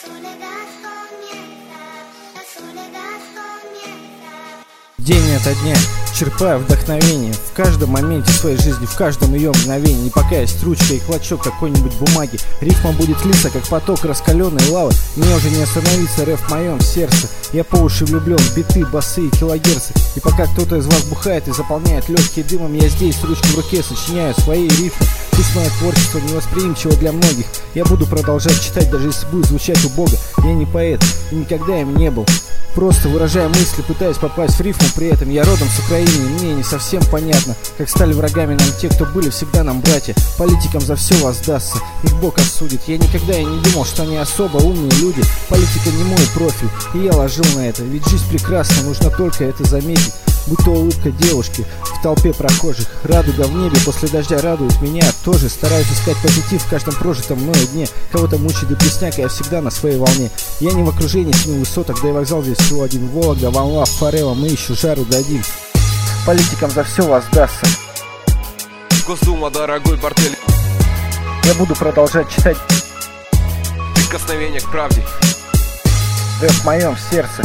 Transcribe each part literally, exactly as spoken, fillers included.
День ото дня черпаю вдохновение в каждом моменте своей жизни, в каждом ее мгновении. И пока есть ручка и клочок какой-нибудь бумаги, рифма будет литься, как поток раскаленной лавы. Мне уже не остановиться, рэп в моем сердце. Я по уши влюблен в биты, басы и килогерцы. И пока кто-то из вас бухает и заполняет легкие дымом, я здесь с ручкой в руке сочиняю свои рифмы. Пусть мое творчество невосприимчиво для многих, я буду продолжать читать, даже если будет звучать убого. Я не поэт и никогда им не был. Просто выражая мысли, пытаясь попасть в рифму, при этом я родом с Украины, и мне не совсем понятно, как стали врагами нам те, кто были всегда нам братья. Политикам за все воздастся, их Бог осудит. Я никогда и не думал, что они особо умные люди. Политика не мой профиль, и я ложил на это, ведь жизнь прекрасна, нужно только это заметить. Будь то улыбка девушки в толпе прохожих, радуга в небе после дождя радует меня тоже. Стараюсь искать позитив в каждом прожитом мною дне. Кого-то мучает депресняк, я всегда на своей волне. Я не в окружении семи высоток, да и вокзал здесь всего один. Вологда, One Love, Forever, мы еще жару дадим. Политикам за все воздастся. Госдума, дорогой бордель. Я буду продолжать читать. Прикосновение к правде. Рэп в моем сердце.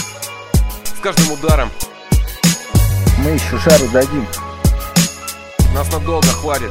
С каждым ударом мы еще жару дадим. Нас надолго хватит.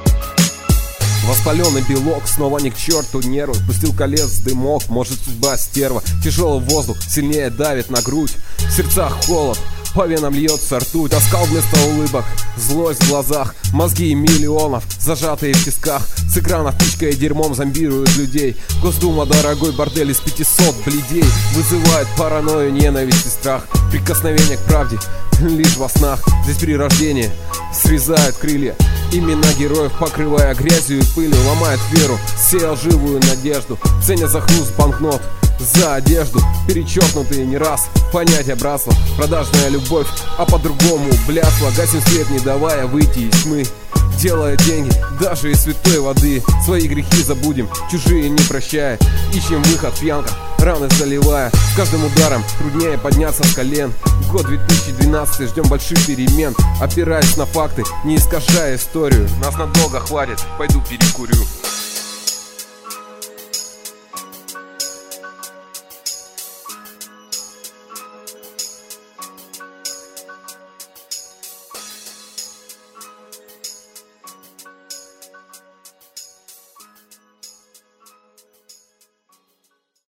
Воспаленный белок, снова не к черту нервы. Пустил колец дымок, может судьба стерва. Тяжелый воздух сильнее давит на грудь. В сердцах холод, по венам льется ртуть. Оскал вместо улыбок, злость в глазах. Мозги миллионов, зажатые в тисках. С экранов пичкая дерьмом зомбируют людей. Госдума, дорогой бордель из пятисот бледей. Вызывает паранойю, ненависть и страх. Прикосновение к правде лишь во снах. Здесь при рождении срезают крылья. Имена героев, покрывая грязью и пылью, ломает веру, сеял живую надежду. Ценя за хруст банкнот, за одежду. Перечеркнутые не раз понятия братства. Продажная любовь, а по-другому блядство. Гасим свет, не давая выйти из тьмы. Делая деньги даже из святой воды. Свои грехи забудем, чужие не прощая. Ищем выход в пьянках, раны заливая. С каждым ударом труднее подняться с колен. Год две тысячи двенадцатый, ждем больших перемен. Опираясь на факты, не искажая историю. Нас надолго хватит, пойду перекурю.